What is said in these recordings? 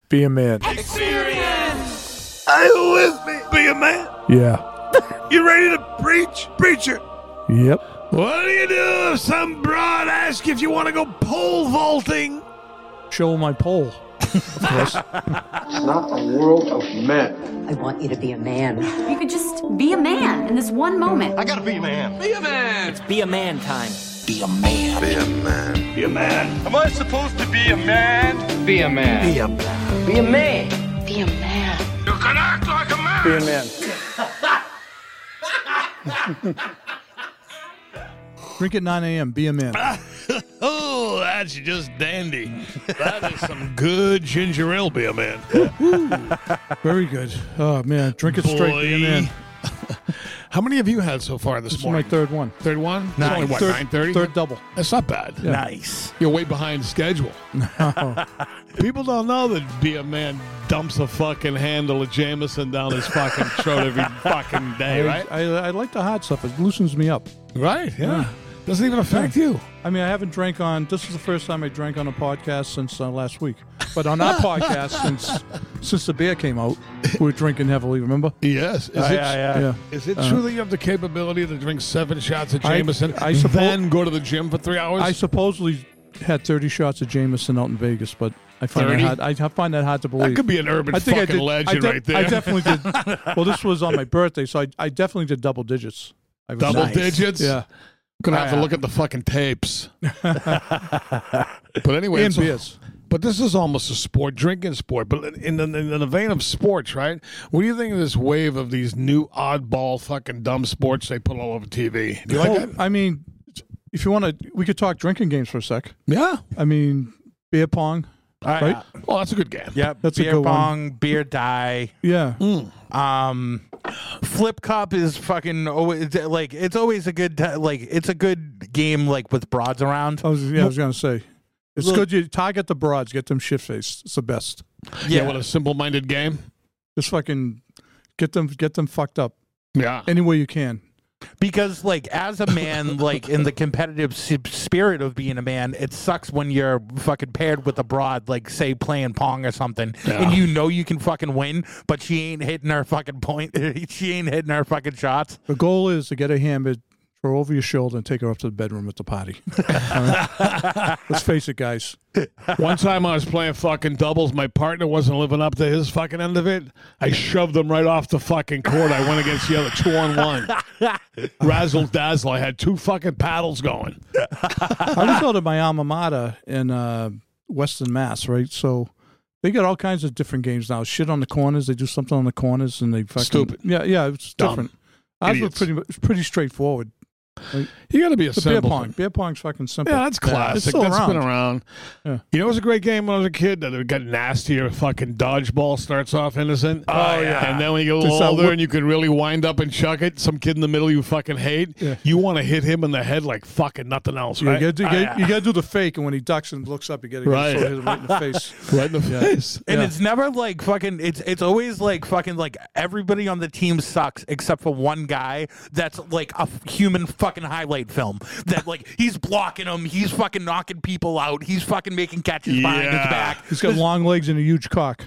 Be a man. Experience! Are you with me? Be a man. Yeah. You ready to preach? Preacher. Yep. What do you do if some broad asks if you want to go pole vaulting? Show my pole. Of course. It's not a world of men. I want you to be a man. You could just be a man in this one moment. I gotta be a man. Be a man. It's be a man time. Be a man. Be a man. Be a man. Am I supposed to be a man? Be a man. Be a man. Be a man. Be a man. You can act like a man. Be a man. Drink at 9 a.m. Be a man. Oh, that's just dandy. That is some good ginger ale, be a man. Very good. Oh, man. Drink it straight. Be a man. How many have you had so far this This is my morning? third one. Third one? It's Nice. only, what, 9:30? Third double. That's not bad. Yeah. Nice. You're way behind schedule. People don't know that Be a Man dumps a fucking handle of Jameson down his fucking throat every fucking day, right? I like the hot stuff. It loosens me up. Right, yeah. Doesn't even affect you. I mean, I haven't drank on. This is the first time I drank on a podcast since last week. But on our podcast, since the beer came out, we were drinking heavily. Remember? Yes. Yeah. Is it true that you have the capability to drink 7 shots of I- Jameson I and suppo- then go to the gym for 3 hours? I supposedly had 30 shots of Jameson out in Vegas, but I find 30? that hard. I find that hard to believe. that could be an urban I think fucking I did. legend right there. I definitely did. Well, this was on my birthday, so I definitely did double digits. I was Double nice. digits? Yeah. Gonna have to look at the fucking tapes. But anyway, And it's- beers. But this is almost a sport, drinking sport. But in the vein of sports, right? What do you think of this wave of these new oddball fucking dumb sports they put all over TV? Do you like that? I mean, if you want to, we could talk drinking games for a sec. Yeah. I mean, beer pong, right? Well, that's a good game. Yep. That's a beer good one. pong, beer die. Yeah. Flip cup is fucking always like it's always a good it's a good game like with broads around. I was going to say. It's good you target the broads, get them shit-faced. It's the best. Yeah, what a simple-minded game. Just fucking get them fucked up Yeah. any way you can. Because like as a man, like in the competitive spirit of being a man, it sucks when you're fucking paired with a broad, like say playing pong or something, and you know you can fucking win, but she ain't hitting her fucking point. She ain't hitting her fucking shots. The goal is to get her hammered, throw her over your shoulder, and take her up to the bedroom at the party. Let's face it, guys. One time I was playing fucking doubles. My partner wasn't living up to his fucking end of it. I shoved him right off the fucking court. I went against the other 2-on-1. Razzle dazzle. I had 2 fucking paddles going. I was out at my alma mater in Western Mass, right? So they got all kinds of different games now. Shit on the corners. They do something on the corners, and they fucking Stupid. Yeah, it's Dumb. different. Ours was Idiots. pretty straightforward. You got to be a The beer simple. pong. Beer pong's fucking simple. Yeah, that's classic. It's still That's around. been around. Yeah. You know, it was a great game when I was a kid. That it got nastier. Fucking dodgeball starts off innocent. Oh, yeah. And then when you get a little Just, older whip- and you can really wind up and chuck it, some kid in the middle you fucking hate, Yeah. you want to hit him in the head like fucking nothing else, Yeah, right? you gotta do the fake, and when he ducks and looks up, you gotta Right. hit him right in the face. Right in the face. And Yeah. it's never like fucking. It's always like fucking like everybody on the team sucks except for one guy that's like a human fucking highlight film that like he's blocking them, he's fucking knocking people out, he's fucking making catches behind his Yeah. back. He's got long legs and a huge cock.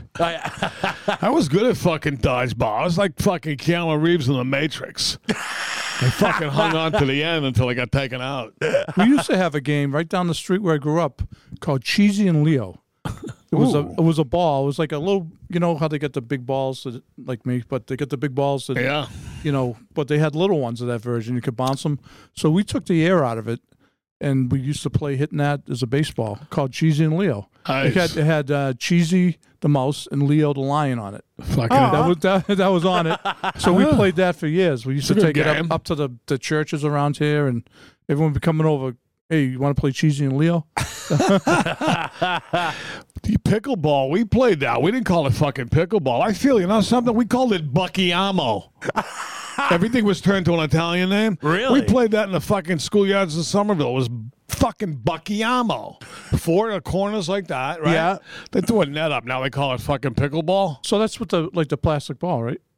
I was good at fucking dodgeball. I was like fucking Keanu Reeves in The Matrix. I fucking hung on to the end until I got taken out. We used to have a game right down the street where I grew up called Cheesy and Leo. It was a ball. It was like a little, you know how they get the big balls like me, but they get the big balls that, Yeah. you know, but they had little ones of that version. You could bounce them. So we took the air out of it, and we used to play hitting that as a baseball called Cheesy and Leo. Nice. It had Cheesy the mouse and Leo the lion on it. Fucking That was on it. So we played that for years. We used to It's a take good it game. up to the churches around here, and everyone would be coming over. Hey, you want to play Cheesy and Leo? The pickleball, we played that. We didn't call it fucking pickleball. I feel, you know something? We called it Bucchiamo. Everything was turned to an Italian name. Really? We played that in the fucking schoolyards in Somerville. It was fucking Bucchiamo. 4 corners like that, right? Yeah. They threw a net up. Now they call it fucking pickleball. So that's what the plastic ball, right?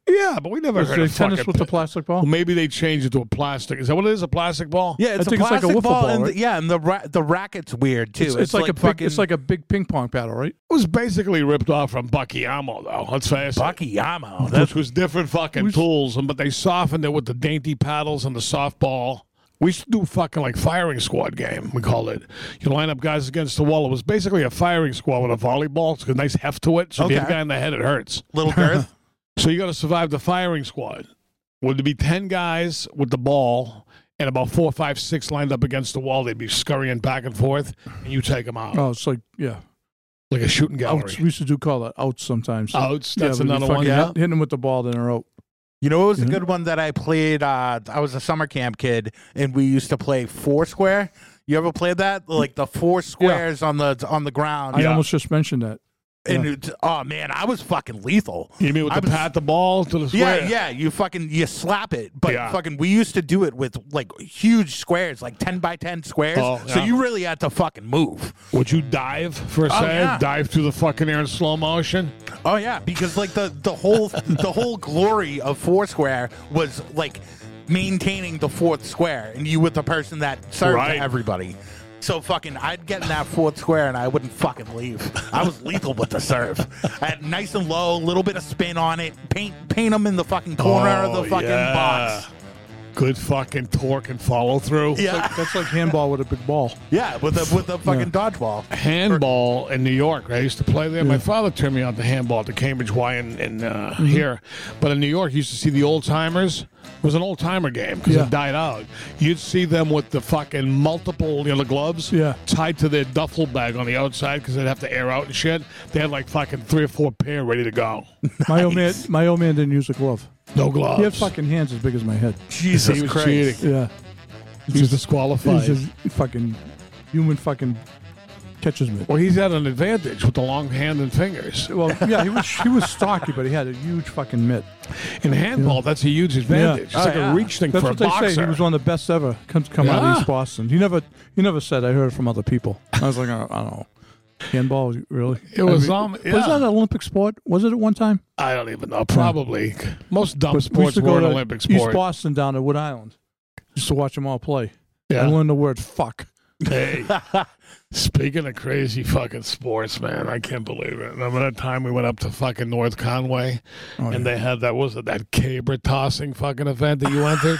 Yeah, but we never Is heard it of tennis fucking with the plastic ball? Well, maybe they changed it to a plastic. Is that what it is? A plastic ball? Yeah, it's I think a it's like a plastic wiffle ball, ball, and right? yeah, and the racket's weird too. It's like a fucking big, it's like a big ping pong paddle, right? It was basically ripped off from Bucky-Amo, though. Let's face it. Bucky-Amo. Which was different fucking tools, but they softened it with the dainty paddles and the softball. We used to do fucking like firing squad game, we called it. You line up guys against the wall. It was basically a firing squad with a volleyball. It's got a nice heft to it. So if you hit a guy in the head, it hurts. Little girth. So you got to survive the firing squad. Would there be 10 guys with the ball and about 4, 5, 6 lined up against the wall? They'd be scurrying back and forth, and you take them out. Oh, it's like, yeah. Like a shooting gallery. Outs. We used to call that outs sometimes. Outs. That's but you another one. fucking Yeah. Hitting them with the ball, then they're out. You know, it was a good one that I played. I was a summer camp kid, and we used to play Foursquare. You ever played that? Like the 4 squares on the ground. I almost just mentioned that. And oh man, I was fucking lethal. You mean with the pat the ball to the square? Yeah. You slap it, but Yeah. fucking we used to do it with like huge squares, like 10 by 10 squares. Oh, So yeah. you really had to fucking move. Would you dive for a save? yeah. Dive through the fucking air in slow motion? Oh yeah, because like the whole glory of Foursquare was like maintaining the 4th square, and you were the person that served Right. everybody. So fucking, I'd get in that 4th square and I wouldn't fucking leave. I was lethal with the serve. I had nice and low, a little bit of spin on it, paint them in the fucking corner of the fucking box. Good fucking torque and follow through. Yeah, That's like handball with a big ball. yeah, with the fucking dodgeball. Handball in New York. I used to play there. My father turned me on to handball at the Cambridge Y in here. But in New York, you used to see the old timers. It was an old timer game because Yeah. it died out. You'd see them with the fucking multiple, the gloves tied to their duffel bag on the outside because they'd have to air out and shit. They had like fucking 3 or 4 pair ready to go. My old man didn't use a glove. No gloves. He had fucking hands as big as my head. Jesus he was Christ. cheating. Yeah. He was disqualified. He's just fucking human fucking catches mitt. Well, he's had an advantage with the long hand and fingers. Well, yeah, he was stocky, but he had a huge fucking mitt. In handball, that's a huge advantage. It's Oh, like yeah. a reach thing That's for what a they boxer. say. He was one of the best ever come out of East Boston. He never said. I heard it from other people. I was like, I don't know. Handball, really? It was Was that an Olympic sport? Was it at one time? I don't even know. Probably. Most dumb But we used sports to go were an to Olympic East sport. Boston down at Wood Island. Used to watch them all play. Yeah. I learned the word fuck. Hey, speaking of crazy fucking sports, man, I can't believe it. Remember that time we went up to fucking North Conway and they had that caber tossing fucking event that you entered?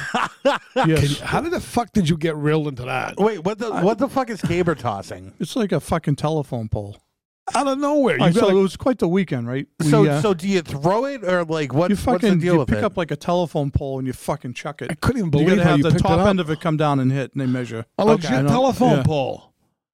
Yes. How the fuck did you get reeled into that? Wait, what the fuck is caber tossing? It's like a fucking telephone pole. Out of nowhere. You So got it was quite the weekend, right? So do you throw it or like you what's the fucking deal you with pick it? up like a telephone pole and you fucking chuck it. I couldn't even You believe gotta how have you the picked it top up. end of it come down and hit, and they measure. A legit I know. telephone Yeah. pole.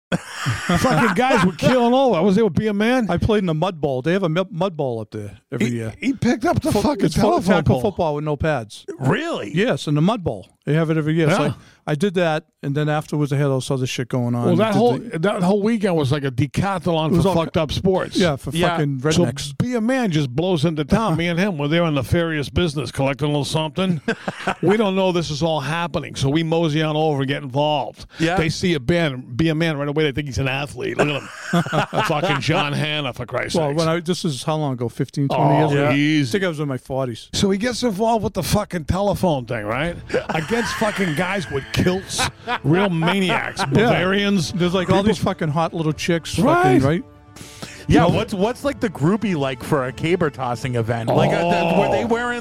Fucking guys were killing all. I was there with Be a Man. I played in a mud bowl. They have a mud bowl up there every year. He picked up the fucking It's telephone tackle pole. football with no pads. Really? Yes, in the mud bowl. They have it every year. So Yeah. I did that, and then afterwards I had all this other shit going on. Well, that Did the- whole weekend was like a decathlon was for all fucked up sports. yeah, for Yeah. fucking So rednecks. Be a Man just blows into town. Me and him, we're there on nefarious business, collecting a little something. We don't know this is all happening, so we mosey on over and get involved. Yeah. They see a band, Be a Man right away. They think he's an athlete. Look at him, fucking John Hanna, for Christ's Well, sake. this is how long ago? 15, 20 years ago? I easy. think I was in my 40s. So he gets involved with the fucking telephone thing, right? Against fucking guys with kilts, real maniacs, Bavarians. There's like all People- these fucking hot little chicks, Right. fucking, right? Yeah, what's like the groupie like for a caber tossing event? Like, were they wearing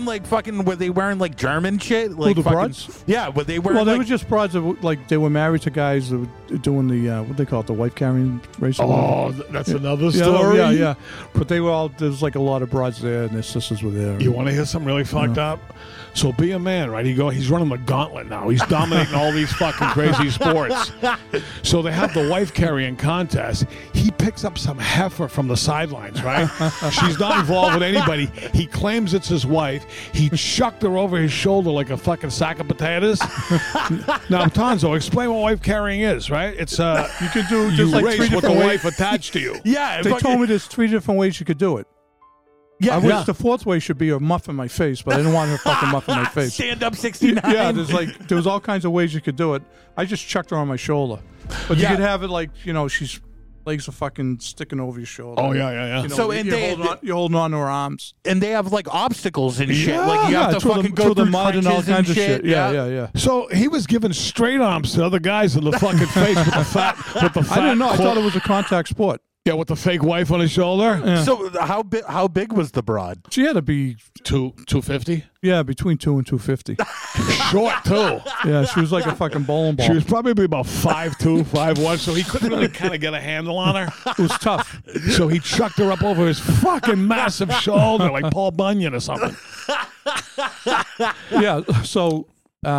like German shit? Like the fucking, broads? Yeah, were they wearing Well, they like, were just broads that like they were married to guys that were doing the what they call it, the wife carrying race. or whatever. That's another yeah, story. yeah. But they were all there's like a lot of broads there, and their sisters were there. You want to hear something really fucked up? So Be a Man, right? He's running the gauntlet now. He's dominating all these fucking crazy sports. So they have the wife carrying contest. He picks up some heifer from the sidelines, right? She's not involved with anybody. He claims it's his wife. He chucked her over his shoulder like a fucking sack of potatoes. Now, Tonzo, explain what wife carrying is, right? It's You could do you just like race three with the different wife ways. attached to you. yeah, They fucking- told me there's 3 different ways you could do it. yeah, I wish the 4th way should be a muff in my face, but I didn't want her fucking muff in my face. stand up 69. Yeah, there was all kinds of ways you could do it. I just chucked her on my shoulder, but Yeah. you could have it like she's legs are fucking sticking over your shoulder. Oh yeah. You know, So, and you're holding on to her arms. And they have like obstacles and shit. Like you have to through fucking the, go through the through mud and all trenches kinds of shit. shit. Yeah. So he was giving straight arms to other guys in the fucking face with the fat. I didn't know. I thought it was a contact sport. Yeah, with the fake wife on his shoulder. Yeah. So how big was the broad? She had to be 250. Yeah, between 2 and 250. Short too. Yeah, she was like a fucking bowling ball. She was probably about 5'2", 5'1", so he couldn't really kind of get a handle on her. It was tough. So he chucked her up over his fucking massive shoulder like Paul Bunyan or something. Yeah, so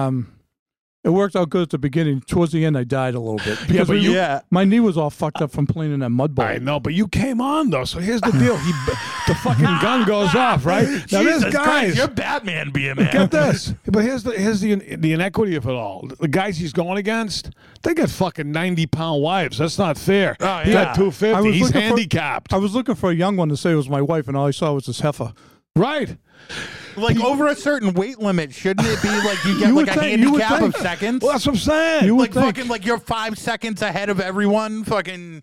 it worked out good at the beginning. Towards the end, I died a little bit. Because my knee was all fucked up from playing in that mud bowl. I know, but you came on though. So here's the deal: the fucking gun goes off, right? Now Jesus this guys, Christ, you're Batman being man. get this. But here's the inequity of it all. The guys he's going against, they got fucking 90-pound wives. That's not fair. Oh, He yeah. got 250. He's looking handicapped. I was looking for a young one to say it was my wife, and all I saw was this heifer. Right. Like over a certain weight limit, shouldn't it be like you get You like would a think- you would handicap of think. seconds? Well, that's what I'm saying. You would Like think. fucking like you're 5 seconds ahead of everyone. Fucking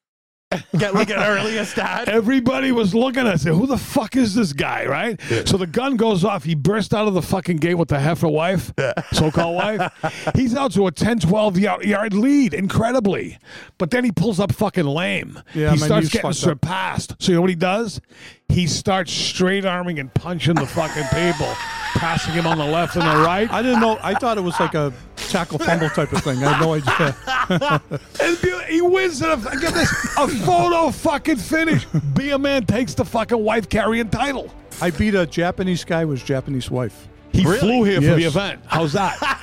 get like an earlier start. Everybody was looking at us. Who the fuck is this guy, right? So the gun goes off. He burst out of the fucking gate with the heifer wife, so-called wife. He's out to a 10, 12-yard lead, incredibly. But then he pulls up fucking lame. Yeah, he my starts knee's getting fucked up. surpassed. So you know what he does? He starts straight arming and punching the fucking people, passing him on the left and the right. I didn't know. I thought it was like a tackle fumble type of thing. I had no idea. And he wins it. Get this, a photo fucking finish. Be a Man takes the fucking wife carrying title. I beat a Japanese guy with his Japanese wife. He flew here for the Yes. event. How's that?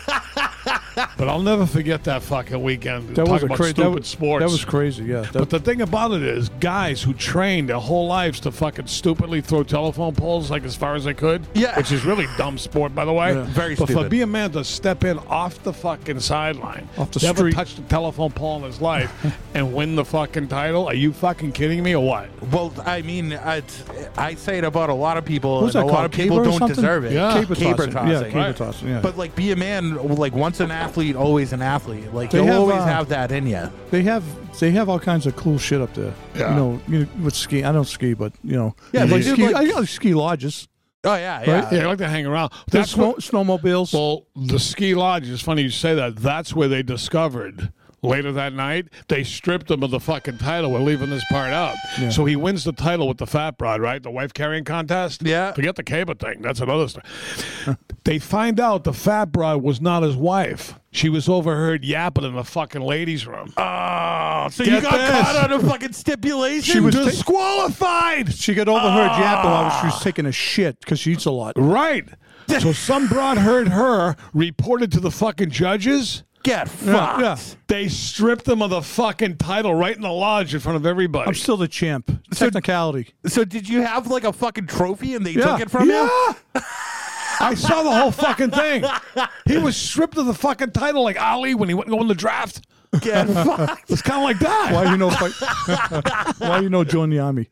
But I'll never forget that fucking weekend. That Talk was a about crazy. stupid sports. That was crazy. Yeah. But the thing about it is, guys who trained their whole lives to fucking stupidly throw telephone poles like as far as they could, Yeah. which is really dumb sport, by the way. Yeah. Very but stupid. for Be a Man to step in off the fucking sideline, Off the never street. touched a telephone pole in his life, and win the fucking title, are you fucking kidding me or what? Well, I mean, I say it about a lot of people, What was and that a lot called? of people Caber or don't something? deserve it. Yeah. Caber Caber tossing. tossing. Yeah, caber Right. tossing. Yeah. But like, be a man. Like once an athlete, always an athlete. Like They you'll have, always uh, have that in you. they have all kinds of cool shit up there. Yeah. You know, with ski. I don't ski, but you know. Yeah, like they do, ski. like- I got ski lodges. Oh yeah, yeah. Right? Yeah, I like to hang around. There's That's what, snowmobiles. well, the ski lodge, it's funny you say that. That's where they discovered later that night, they stripped him of the fucking title. We're leaving this part out. Yeah. So he wins the title with the fat broad, right? The wife carrying contest. Yeah. Forget the cable thing. That's another story. They find out the fat broad was not his wife. She was overheard yapping in the fucking ladies' room. Oh, so Get you got this. caught on a fucking stipulation? She was disqualified. She got overheard yapping while she was taking a shit because she eats a lot. Right. So some broad heard her, reported to the fucking judges. get fucked. Yeah. They stripped him of the fucking title right in the lodge in front of everybody. I'm still the champ. Technicality. So did you have like a fucking trophy and they Yeah. took it from you? I saw the whole fucking thing. He was stripped of the fucking title like Ali when he went to go in the draft. Get fucked. It's kind of like that. Why you know? Why you know join the army?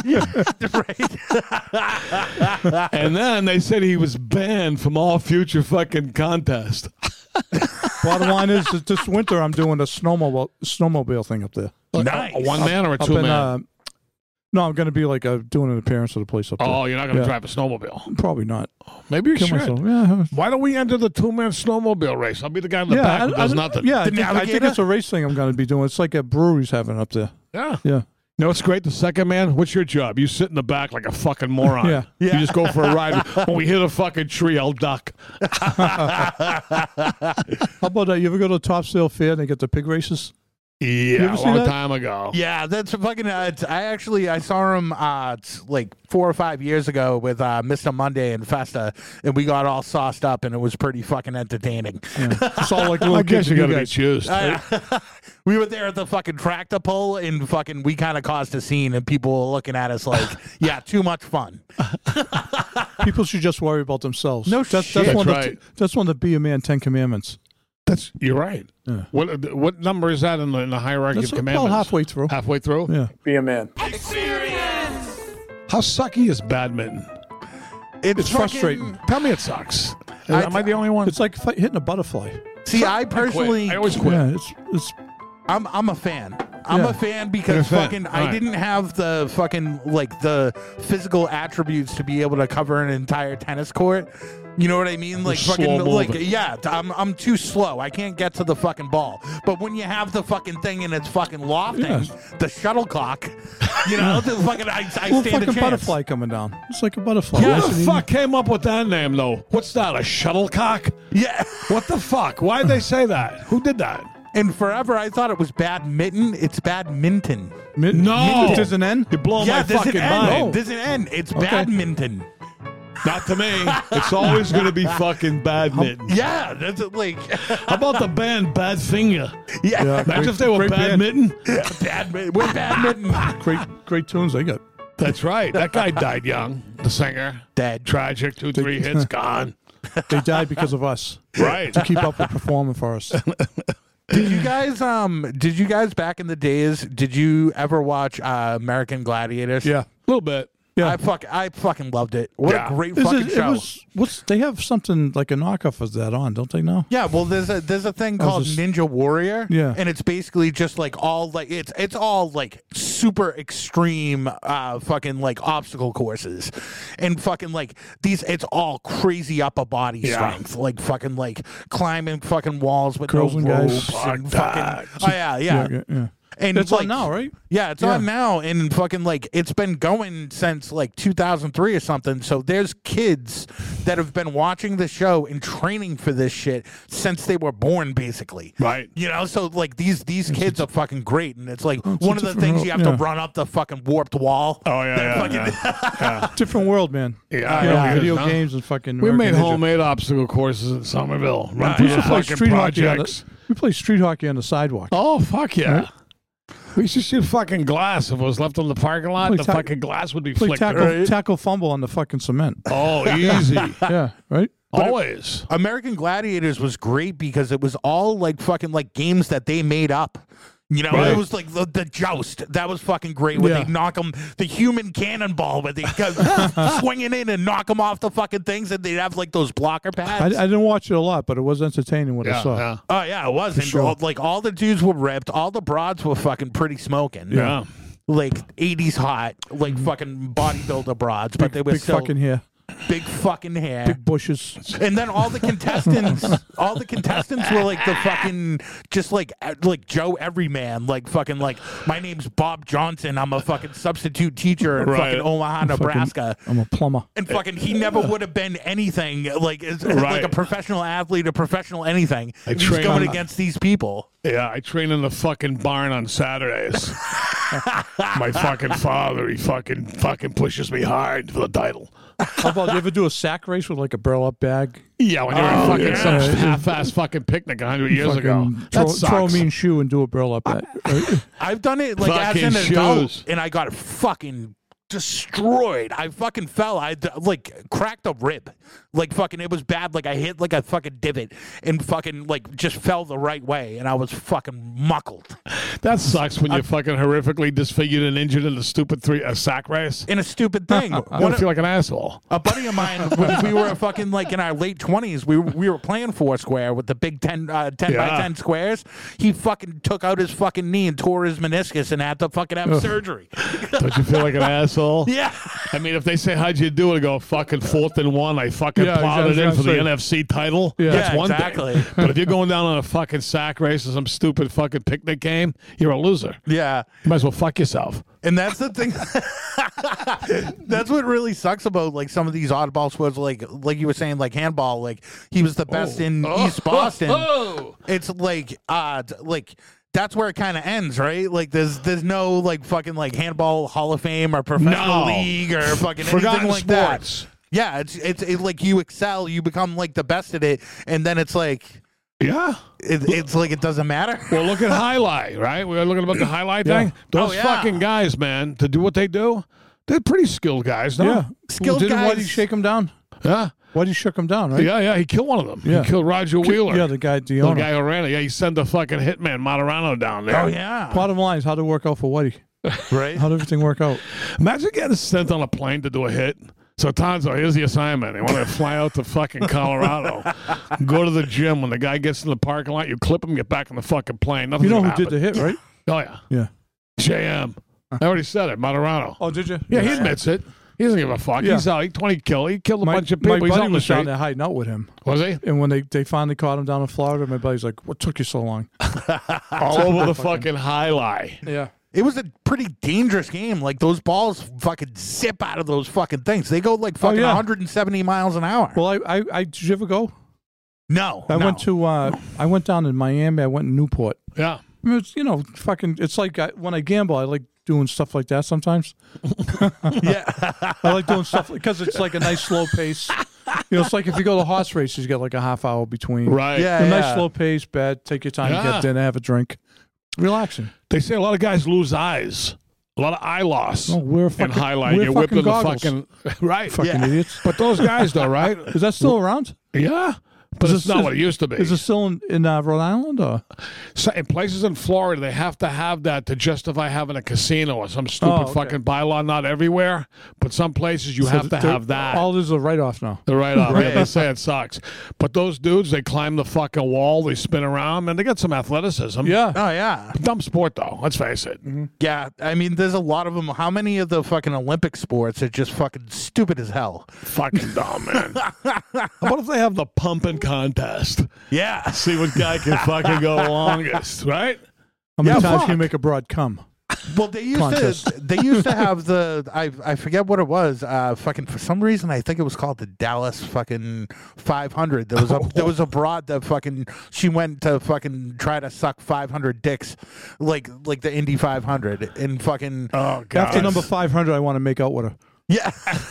And then they said he was banned from all future fucking contests. Bottom line is that this winter I'm doing a snowmobile thing up there. Nice. A one man or a Up two in, man? no, I'm going to be like doing an appearance at the place up there. Oh, you're not going to Yeah. drive a snowmobile. Probably not. Maybe you Kill should. myself. Yeah. Why don't we enter the 2-man snowmobile race? I'll be the guy in the back who does nothing. Yeah, I The think navigator? it's a race thing I'm going to be doing. It's like a brewery's having up there. Yeah. Yeah. You know what's great? The second man, what's your job? You sit in the back like a fucking moron. Yeah. You just go for a ride. When we hit a fucking tree, I'll duck. How about that? You ever go to a Topsail Fair and they get the pig races? Yeah, ever a see long that? time ago. Yeah, that's fucking. I saw him like 4 or 5 years ago with Mr. Monday and Festa, and we got all sauced up, and it was pretty fucking entertaining. It's all like little I guess kids you got and to be guys. choosed. We were there at the fucking tractor pull, and fucking we kind of caused a scene, and people were looking at us like, "Yeah, too much fun." People should just worry about themselves. No that's shit. one That's of right. that's one of the Be a Man 10 Commandments. You're right. Yeah. What number is that in the hierarchy That's of about commandments? halfway through. Halfway through? Yeah. Be a man. How sucky is badminton? It's frustrating. Tell me it sucks. Am I the only one? It's like hitting a butterfly. See, I personally, I always quit. Yeah, it's I'm a fan. I'm Yeah. a fan because You're a fan. fucking All I right. didn't have the fucking like the physical attributes to be able to cover an entire tennis court. You know what I mean? Like You're fucking slow like moving. yeah, I'm too slow. I can't get to the fucking ball. But when you have the fucking thing and it's fucking lofting, Yes. the shuttlecock, you know, the fucking I stand Well, a fucking chance. butterfly coming down. It's like a butterfly. Who Nice and the easy. fuck came up with that name, though? What's that, a shuttlecock? Yeah. What the fuck? Why'd they say that? Who did that? And forever I thought it was badminton. It's badminton. No. There's an N? You're blowing Yeah, my there's an fucking N. mind. There's an N. It's Okay. badminton. Not to me. It's always going to be fucking badminton. Yeah, that's like How about the band Badfinger? yeah. Yeah. Imagine if they were Great band. badminton. Badminton. We're badminton. Great tunes they got. That's right. That guy died young. The singer. Dead. Tragic. 2-3 hits gone. They died because of us. Right. To keep up with performing for us. Did you guys back in the days, did you ever watch American Gladiators? Yeah. A little bit. Yeah. I fucking loved it. What Yeah. a great Is fucking it show. they have something like a knockoff of that on, don't they now? Yeah, well, there's a thing I was called just- Ninja Warrior. Yeah. And it's basically just like all like it's all like super extreme fucking like obstacle courses. And fucking like these it's all crazy upper body Yeah. strength. Like fucking like climbing fucking walls with Girls no and guys. ropes and Fuck fucking that. Oh yeah. Yeah. And It's like, on now, right? Yeah, it's Yeah. on now, and fucking like it's been going since like 2003 or something. So there's kids that have been watching the show and training for this shit since they were born, basically. Right. You know, so like these kids are fucking great, and it's like it's one a of the different things world, you have yeah. to run up the fucking warped wall. Oh, yeah, They're yeah, fucking- Different world, man. Yeah, You yeah, know, it is, video huh? games and fucking. We made American Ninja. homemade obstacle courses in Somerville. Run Right. through We the used to Play fucking street hockey on projects. we play street hockey on the sidewalk. Oh, fuck yeah. Right. We used to shoot fucking glass. If it was left on the parking lot, Play the fucking glass would be Play flicked. tackle fumble on the fucking cement. Oh, easy. Yeah, right. Always. American Gladiators was great because it was all like fucking like games that they made up. You know, Right. it was like the joust. That was fucking great. Where Yeah. they knock them, the human cannonball, where they go swinging in and knock them off the fucking things, and they'd have like those blocker I pads. didn't watch it a lot, but it was entertaining what I Yeah, saw. yeah. Oh yeah, it was. And sure. like all the dudes were ripped. All the broads were fucking pretty smoking. Yeah. Like 80s hot, like fucking bodybuilder broads, but they were Big still fucking hair, big fucking hair. big bushes. And then all the contestants were like the fucking just like Joe Everyman, like fucking like my name's Bob Johnson. I'm a fucking substitute teacher in Right. fucking Omaha, Nebraska. I'm a plumber. And fucking he never would have been anything like like Right. a professional athlete, a professional anything. I He's train going on- against these people. Yeah, I train in the fucking barn on Saturdays. My fucking father, he fucking pushes me hard for the title. How about you ever do a sack race with like a burlap bag? Yeah, when you're in fucking yeah. some half-ass fucking picnic 100 years ago. Fucking That throw a sucks. mean shoe and do a burlap bag. Right? I've done it like Fucking as an adult, shoes. and I got fucking destroyed. I fucking fell. I like cracked a rib. Like fucking, it was bad. Like I hit like a fucking divot and fucking like just fell the right way, and I was fucking muckled That sucks when you're fucking horrifically disfigured and injured in a stupid sack race. in a stupid thing. I don't feel like an asshole. A buddy of mine, when we were fucking like in our late 20s, we were playing Foursquare with the big 10 by Yeah. 10 squares. He fucking took out his fucking knee and tore his meniscus and had to fucking have surgery. Don't you feel like an asshole? Yeah. I mean, if they say, how'd you do it? I go, fucking 4th and 1. I fucking Yeah, plowed it in for the exactly. NFC title. Yeah. That's Yeah, one exactly. thing. But if you're going down on a fucking sack race or some stupid fucking picnic game, you're a loser. Yeah. You might as well fuck yourself. And that's the thing. That's what really sucks about like some of these oddball sports, like you were saying, like handball. Like he was the best in East Boston. It's like that's where it kind of ends, right? Like there's no like fucking like handball Hall of Fame or professional No. league or fucking Forgotten anything like sports. that. Yeah, it's like you excel, you become like the best at it, and then it's like Yeah. it's like it doesn't matter. Well, look at highlight, right? We were looking about the highlight Yeah. thing. Those Oh, yeah. fucking guys, man, to do what they do, they're pretty skilled guys, no? Yeah. Skilled Didn't guys- Whitey shake him down? Yeah. Whitey shook him down, right? Yeah, he killed one of them. Yeah. He killed Roger Wheeler. Yeah, the guy, the the owner. guy who ran it. Yeah, he sent the fucking hitman, Matarano, down there. Oh yeah, Bottom line is how to work out for Whitey. right. How did everything work out? Imagine getting sent on a plane to do a hit. So, Tonzo, here's the assignment. They want to fly out to fucking Colorado. Go to the gym. When the guy gets in the parking lot, you clip him, get back in the fucking plane. Nothing's You know gonna who did the happen. hit, right? Oh, yeah. Yeah. JM. I already said it. Materano. Oh, did you? Yeah, he admits it. He doesn't give a fuck. Yeah. He's out. He 20 kill. He killed a My bunch of people. He's buddy on the was down street. there hiding out with him. Was he? And when they finally caught him down in Florida, my buddy's like, "What took you so long?" All over the fucking high lie. Yeah. It was a pretty dangerous game. Like those balls fucking zip out of those fucking things. They go like fucking yeah. 170 miles an hour. Well, I did you ever go? No, I went to I went down in Miami. I went in Newport. Yeah. I mean, it's, fucking. It's like when I gamble, I like doing stuff like that sometimes. yeah. I like doing stuff because it's like a nice slow pace. It's like if you go to horse races, you get like a half hour between. Right. Yeah. A nice slow pace, bed. Take your time, Yeah. get dinner, have a drink, relaxing. They say a lot of guys lose eyes. A lot of eye loss. No, we're in fucking highlight. we're You're fucking whipping the goggles. fucking right. Fucking Yeah. idiots. But those guys, though, right? Is that still around? Yeah. But Is it's this- not what it used to be. Is it still in Rhode Island or? So in places in Florida, they have to have that to justify having a casino or some stupid Oh, okay. fucking bylaw. Not everywhere, but some places you have to have that. All this is a write-off now. The right off. Yeah, they say it sucks. But those dudes, they climb the fucking wall, they spin around, and they got some athleticism. Yeah. Oh yeah. Dumb sport, though. Let's face it. Yeah. I mean, there's a lot of them. How many of the fucking Olympic sports are just fucking stupid as hell? Fucking dumb, man. How about if they have the pumping contest? Yeah. See what guy can fucking go longest, right? How many Yeah, times fuck. can you make a broad come? Well, they used Contest. to. They used to have the. I forget what it was. Fucking for some reason, I think it was called the Dallas fucking 500. There was a broad that fucking she went to fucking try to suck 500 dicks, like the Indy 500, and fucking. Oh, God. After number 500, I want to make out with her. Yeah.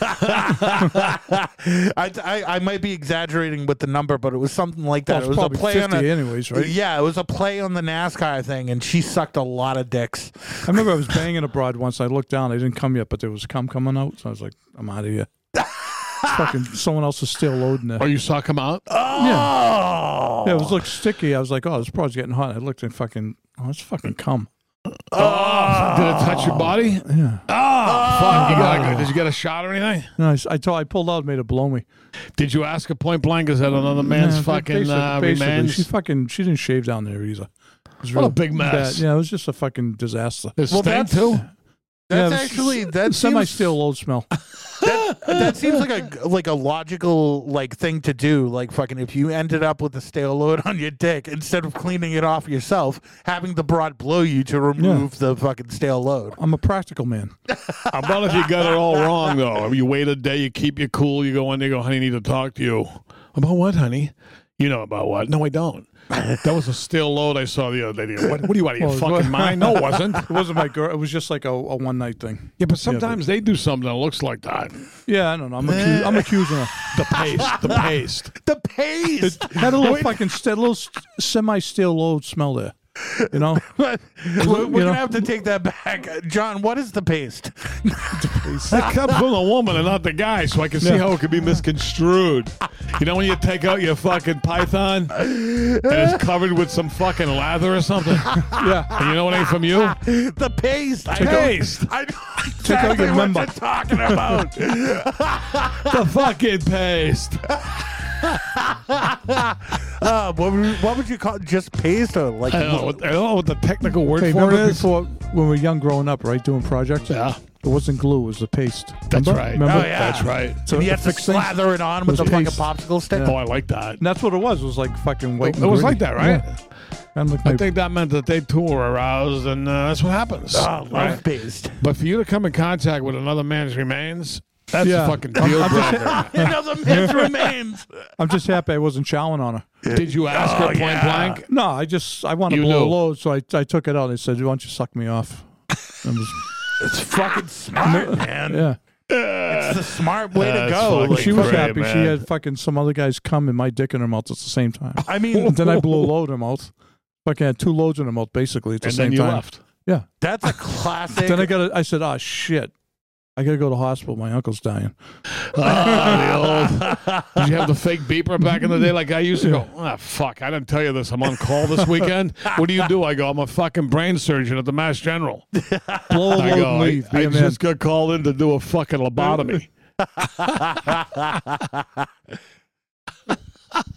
I might be exaggerating with the number, but it was something like that. Well, it it's was a probably play 50 on a, anyways, right? Yeah, it was a play on the NASCAR thing, and she sucked a lot of dicks. I remember I was banging a broad once. I looked down. I didn't come yet, but there was cum coming out. So I was like, I'm out of here. Fucking someone else is still loading there. Oh, you suck him out? Oh. Yeah, it was like sticky. I was like, oh, this broad's getting hot. I looked and fucking, it's fucking cum. Did it touch your body? Yeah. Fuck. Did you get a shot or anything? No, I pulled out, made it blow me. Did you ask her point blank? Is that another man's Yeah, fucking basically, remains? she didn't shave down there either. It was What a real big mess. bad. Yeah, it was just a fucking disaster. It Well, stank that's- too? That's Yeah, it was actually that semi-steel load smell. That seems like a logical like thing to do. Like fucking if you ended up with a stale load on your dick, instead of cleaning it off yourself, having the broad blow you to remove the fucking stale load. I'm a practical man. How about if you got it all wrong, though? You wait a day, you keep you cool, you go in there, you go, honey, I need to talk to you. About what, honey? You know about what? No, I don't. That was a stale load I saw the other day. What do you want? Your Well, fucking mind? No, it wasn't. It wasn't my girl. It was just like a one-night thing. Yeah, but sometimes they do something that looks like that. Yeah, I don't know. I'm accusing her. The paste. The paste. The paste. Had a little fucking little semi-steel load smell there. You know? We're You know? gonna have to take that back, John. What is the paste? That comes from the woman and not the guy, so I can see how it could be misconstrued. You know when you take out your fucking python and it's covered with some fucking lather or something? Yeah. And you know what ain't from you? The paste. Paste. I know out exactly your what member. you're talking about. The fucking paste. What would you call it? Just paste or like? I don't know what the technical word Hey, for it remember is. before when we were young growing up, right, doing projects? Yeah, It wasn't glue, it was the paste. that's Remember? right. Remember? Oh, yeah. That's right. So you have to fix things? slather it on with the It was fucking paste. popsicle stick. Oh, I like that. And that's what it was. It was like fucking white. It was like that, right? Yeah. And like I my, think that meant that they too were aroused, and that's what happens. Oh, love right? paste. But for you to come in contact with another man's remains, that's Yeah. a fucking deal breaker. Another man's remains. I'm just happy I wasn't chowing on her. Did you ask her point blank? No, I want to You blow a knew. load, so I took it out. I said, "Why don't you suck me off?" And it was, It's fucking smart, man. yeah, It's the smart way to That's go. fucking Like, she was great, happy. She man. had fucking some other guys come and my dick in her mouth at the same time. I mean, And then I blew a load in her mouth. Fucking had two loads in her mouth basically at the And same then you time. left. Yeah. that's a classic. Then I said, "Oh shit, I gotta go to the hospital. My uncle's dying." The old, did you have the fake beeper back in the day like I used to go, fuck, I didn't tell you this. I'm on call this weekend. What do you do? I go, I'm a fucking brain surgeon at the Mass General. Blow a I load go, and leave. Be I a man. just got called in to do a fucking lobotomy.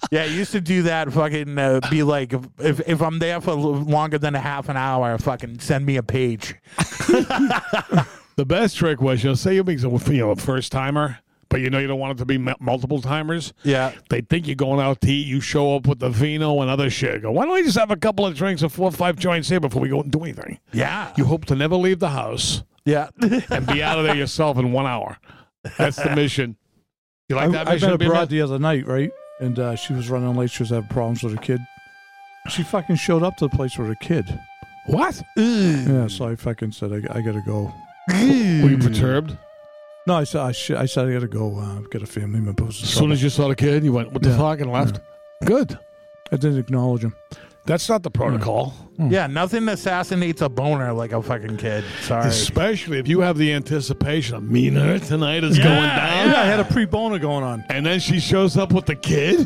Yeah, I used to do that. Fucking be like, if I'm there for longer than a half an hour, fucking send me a page. The best trick was, say you make a first timer, but you don't want it to be multiple timers. Yeah. They think you're going out to eat. You show up with the vino and other shit. Go, why don't we just have a couple of drinks and 4 or 5 joints here before we go and do anything? Yeah. You hope to never leave the house. Yeah. And be out of there yourself in 1 hour. That's the mission. You like that I mission? met a broad the other night, right? And she was running late. She was having problems with her kid. She fucking showed up to the place with her kid. What? Yeah, so I fucking said, I got to go. Were you perturbed? No, I said I got to go get a family member. As soon as you saw the kid, you went, what the fuck, and left? Yeah. Good. I didn't acknowledge him. That's not the protocol. Yeah, nothing assassinates a boner like a fucking kid. Sorry. Especially if you have the anticipation of meaner tonight is going down. Yeah, I had a pre-boner going on. And then she shows up with the kid?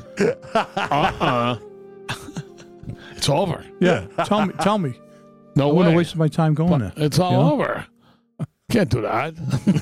It's over. Yeah, tell me. No I way. wouldn't have wasted my time going there. It's all over. Can't do that.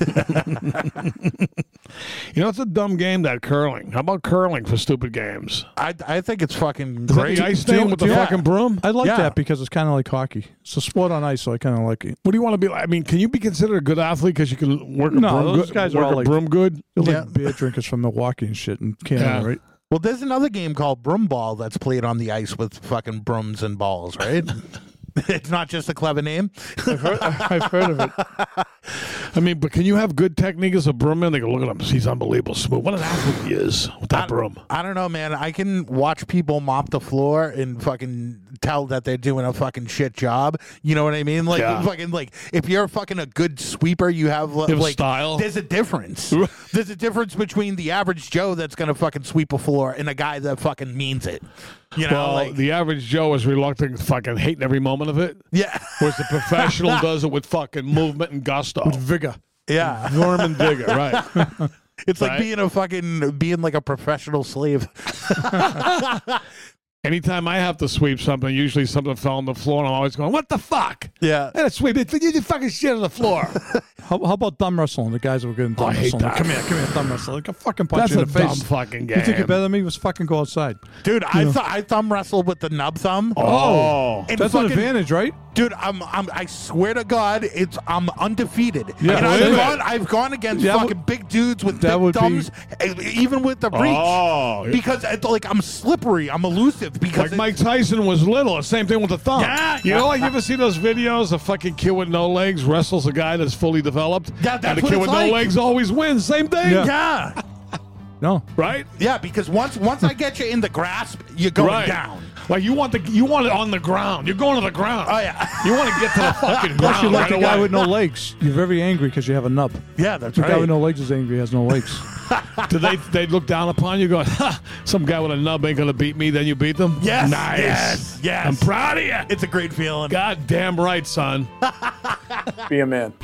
It's a dumb game, that curling. How about curling for stupid games? I think it's fucking Is great. that the ice thing with the fucking broom? I like Yeah. that because it's kind of like hockey. It's a sport on ice, so I kind of like it. What do you want to be like? I mean, can you be considered a good athlete because you can work a No, broom those good? guys are work all a like- broom good? They're Yeah. like beer drinkers from Milwaukee and shit in Canada, Yeah. right? Well, there's another game called Broom Ball that's played on the ice with fucking brooms and balls, right? It's not just a clever name. I've heard of it. I mean, but can you have good technique as a broomman? They go, look at him. He's unbelievable smooth. What an athlete he is with that broom. I don't know, man. I can watch people mop the floor and fucking tell that they're doing a fucking shit job. You know what I mean? Like, Yeah. fucking, like, if you're fucking a good sweeper, you have You have like style. There's a difference. There's a difference between the average Joe that's gonna fucking sweep a floor and a guy that fucking means it. You know, Well, like, the average Joe is reluctant, fucking hating every moment of it. yeah, Whereas the professional does it with fucking movement and gusto. Vigor. yeah. Worm and vigor, right. It's like Right. being like a professional slave. Anytime I have to sweep something, usually something fell on the floor, and I'm always going, what the fuck? Yeah. I had to sweep it. You did fucking shit on the floor. How about thumb wrestling? The guys that were good in thumb I hate wrestling. that. Come here, thumb wrestling. Like a fucking punch That's you a in the face. dumb fucking game. You think you're better than me? Was fucking go outside. Dude, I thumb wrestled with the nub thumb. Oh. And That's an fucking- advantage, right? Dude, I swear to God, I'm undefeated. Yeah, and wait a minute. I've gone against That fucking big dudes with that big would be- thumbs, even with the reach. Oh. Because like I'm slippery, I'm elusive. Because Like Mike Tyson was little. Same thing with the thumb. Yeah, You yeah. know, like you ever see those videos? A fucking kid with no legs wrestles a guy that's fully developed. Yeah, that's and the what kid it's with like. no legs always wins. Same thing. Yeah. yeah, No. Right? yeah. Because once I get you in the grasp, you're going Right. down. Like you want it on the ground. You're going to the ground. Oh yeah, You want to get to the fucking Plus, ground you're like right the guy away. with no legs. You're very angry because you have a nub. yeah. That's The guy with right. no legs is angry. He has no legs. Do they look down upon you going, ha, some guy with a nub ain't going to beat me, then you beat them? Yes, Nice. yes, yes. I'm proud of you. It's a great feeling. God damn right, son. Be a man.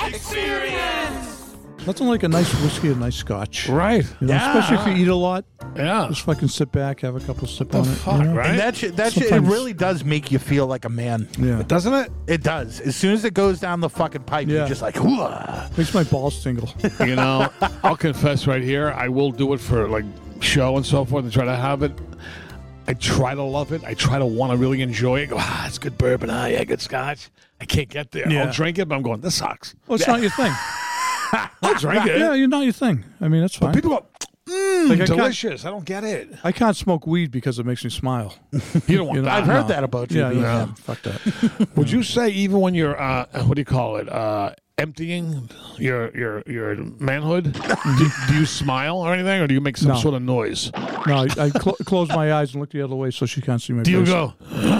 Nothing like a nice whiskey, a nice scotch. Right. You know, Yeah. especially if you eat a lot. Yeah. Just fucking sit back, have a couple sip The on it. fuck, you know? right? And that shit, it Sometimes- really does make you feel like a man. Yeah. Doesn't it? It does. As soon as it goes down the fucking pipe, Yeah. you're just like, "Hooah." Makes my balls tingle. You know, I'll confess right here, I will do it for like show and so forth and try to have it. I try to love it. I try to want to really enjoy it. Go, it's good bourbon. Yeah, good scotch. I can't get there. Yeah. I'll drink it, but I'm going, this sucks. Well, it's not your thing. I'll drink it. Yeah, you're not your thing. I mean, that's fine. People go, Like, I can't- delicious. I don't get it. I can't smoke weed because it makes me smile. You don't want You know, that. I've heard No. that about you. Yeah, being yeah. him. Fuck that. Would you say even when you're, what do you call it, emptying your manhood, do you smile or anything, or do you make some No. sort of noise? No, I close my eyes and look the other way so she can't see my Do you face. go,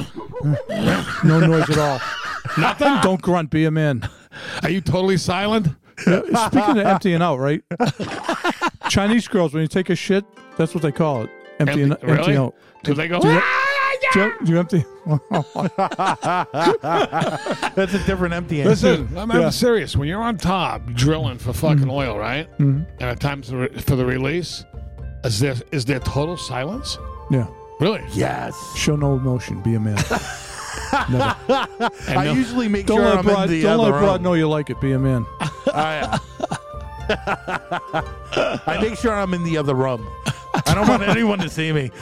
No noise at all. Nothing? Don't grunt. Be a man. are you totally silent? Speaking of emptying out, right? Chinese girls, when you take a shit, that's what they call it. Emptying Really? out. Do they go, Do you empty? That's a different empty end. Listen, I'm Yeah. serious. When you're on top drilling for fucking oil, right? And at times for the release, is there total silence? Yeah. Really? Yes. Show no emotion. Be a man. Never. I usually make Don't sure let I'm broad, in the don't other let broad room. know you like it. Be a man. I make sure I'm in the other room. I don't want anyone to see me.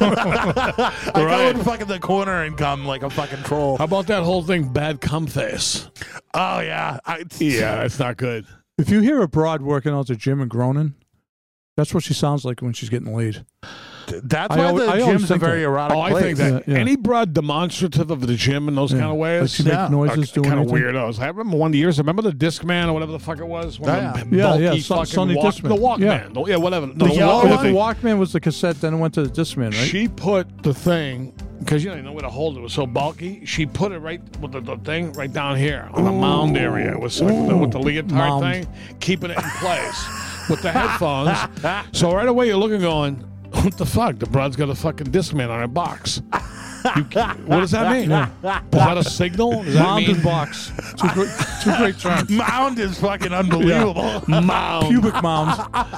I go in fucking the corner and come like a fucking troll. How about that whole thing, bad cum face? Oh, yeah. Yeah, it's not good. If you hear a broad working out at the gym and groaning, that's what she sounds like when she's getting laid. That's I why always- the I always gym's a think very that. erotic Oh, I place. think that Yeah. any broad demonstrative of the gym in those kind of Like ways she make Yeah. noises doing kind of anything. weirdos. I remember one of the years. Remember the Discman or whatever the fuck it was? One of them Yeah, bulky yeah, fucking Sonny Discman. The Walkman. Yeah. Yeah, whatever. No, The the Walkman. Walkman was the cassette, then it went to the Discman, right? She put the thing because you didn't know where to hold it. It was so bulky. She put it right with the thing right down here on the mound area. It was like with the leotard Mound. thing, keeping it in place with the headphones. So right away you're looking, going, what the fuck? The broad's got a fucking Discman on her box. What does that mean? Is that a signal? Does that Mound mean and box. Two great terms. Mound is fucking unbelievable. mound? Pubic mound.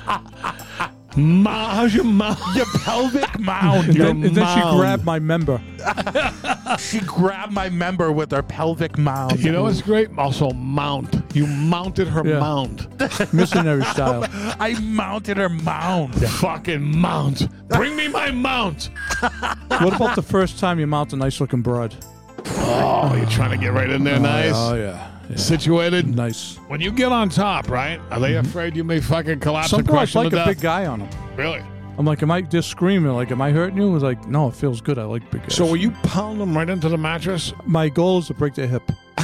How's your mound? Your pelvic mound. And then she mound. grabbed my member. She grabbed my member with her pelvic mound. You know what's great? Also, mount. You mounted her Yeah. mount. Missionary style. I mounted her mound. Fucking mount. Bring me my mount. What about the first time you mount a nice looking broad? Oh, you're trying to get right in there, nice. Oh, yeah. Situated. Nice. When you get on top, right? Are they afraid you may fucking collapse Some and crush broads them like to a death? big guy on them. Really? I'm like, am I just screaming? Like, am I hurting you? It was like, no, it feels good. I like big guys. So will you pound them right into the mattress? My goal is to break their hip.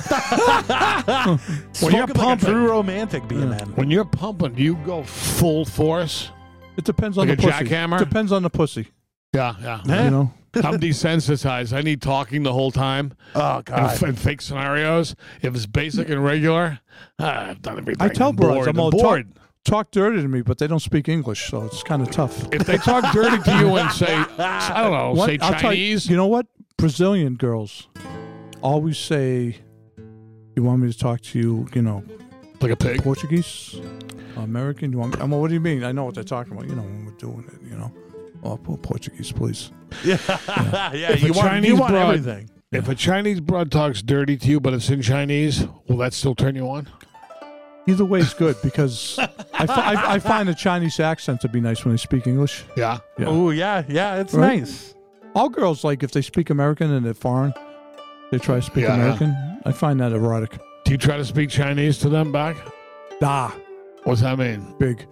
When you're Spoken like a pumping, true romantic, be a man. when you're pumping, do you go full force? It depends on Like the a pussy. jackhammer? Depends on the pussy. Yeah. You know? I'm desensitized. I need talking the whole time. Oh, In, God. in fake scenarios. If it's basic and regular, I've done everything. I tell broads, I'm all bored. talk dirty to me, but they don't speak English, so it's kind of tough. If they talk dirty to you and say, I don't know, What? say I'll tell Chinese. you know what? Brazilian girls always say, you want me to talk to you, like a pig. Portuguese? American? You want me? What do you mean? I know what they're talking about, when we're doing it, Oh, Portuguese, please. Yeah, If you a want, Chinese you want broad- everything. If a Chinese broad talks dirty to you, but it's in Chinese, will that still turn you on? Either way is good because I find a Chinese accent to be nice when they speak English. Yeah. Yeah. Oh, yeah, it's Right? nice. All girls, like, if they speak American and they're foreign, they try to speak Yeah. American. I find that erotic. Do you try to speak Chinese to them back? Da, What's that mean? big.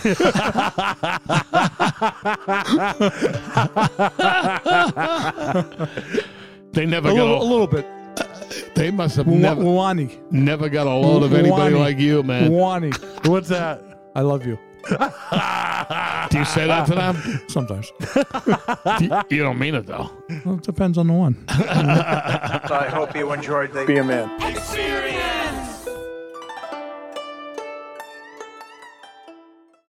They never A got little bit. They must have never Wani. got a load of anybody Wani. like you, man. Wani. What's that? I love you. Do you say that to them? Sometimes. You don't mean it though. Well, it depends on the one. I hope you enjoyed the Be a Man. Experience.